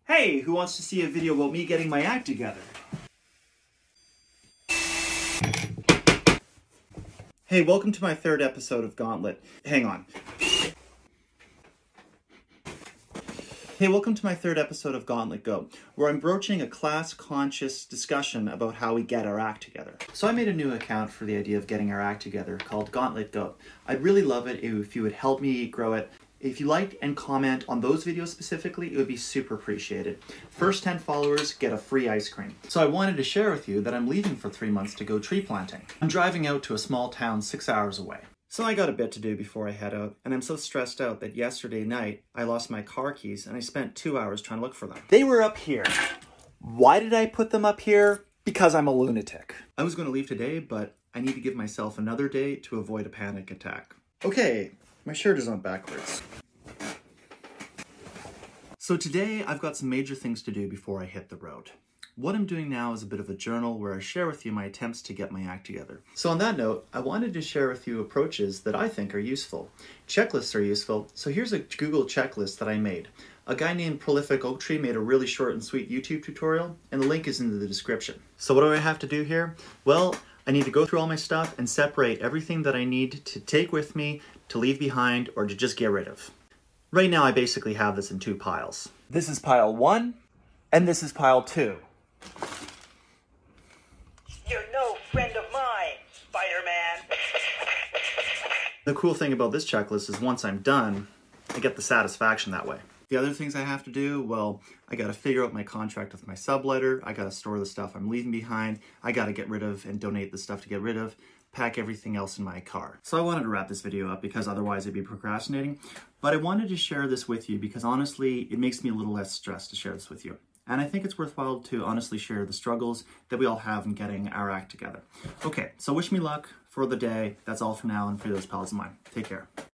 Hey, who wants to see a video about me getting my act together? Hey, welcome to my third episode of Gauntlet. Hang on. Hey, welcome to my third episode of Gauntlet Go, where I'm broaching a class-conscious discussion about how we get our act together. So I made a new account for the idea of getting our act together called Gauntlet Go. I'd really love it if you would help me grow it. If you like and comment on those videos specifically, it would be super appreciated. First 10 followers get a free ice cream. So I wanted to share with you that I'm leaving for 3 months to go tree planting. I'm driving out to a small town 6 hours away. So I got a bit to do before I head out, and I'm so stressed out that yesterday night I lost my car keys and I spent 2 hours trying to look for them. They were up here. Why did I put them up here? Because I'm a lunatic. I was going to leave today, but I need to give myself another day to avoid a panic attack. Okay, my shirt is on backwards. So today I've got some major things to do before I hit the road. What I'm doing now is a bit of a journal where I share with you my attempts to get my act together. So on that note, I wanted to share with you approaches that I think are useful. Checklists are useful, so here's a Google checklist that I made. A guy named Prolific Oak Tree made a really short and sweet YouTube tutorial, and the link is in the description. So what do I have to do here? Well, I need to go through all my stuff and separate everything that I need to take with me, to leave behind, or to just get rid of. Right now I basically have this in 2 piles. This is pile 1, and this is pile 2. You're no friend of mine, Spider-Man. The cool thing about this checklist is once I'm done, I get the satisfaction that way. The other things I have to do, well, I gotta figure out my contract with my subletter, I gotta store the stuff I'm leaving behind, I gotta get rid of and donate the stuff to get rid of, pack everything else in my car. So I wanted to wrap this video up because otherwise I'd be procrastinating, but I wanted to share this with you because honestly, it makes me a little less stressed to share this with you. And I think it's worthwhile to honestly share the struggles that we all have in getting our act together. Okay, so wish me luck for the day. That's all for now and for those pals of mine. Take care.